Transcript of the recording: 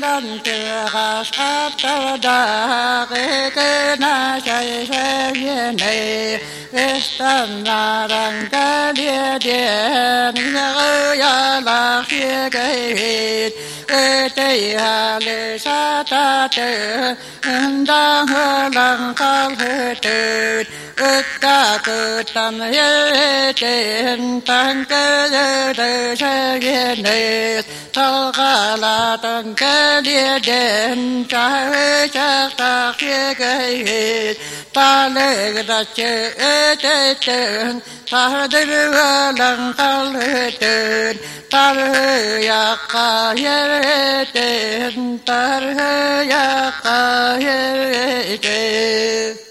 lan chưa sát đa cái na chạy xe này Estan na rang cái địa địa nhớ ya la phía cái tây hà lệ sa ta tơ đang hơ lăng cao hơ tơ ca cơ tam ye tên tăng cơ tơ sa này thao ca la tăng cơ địa đen cha cha ta phía cái ta lệ ra chơi tê tên ta đưa lăng cao hơ tơ ta ya ca ye tên ta ya ca ye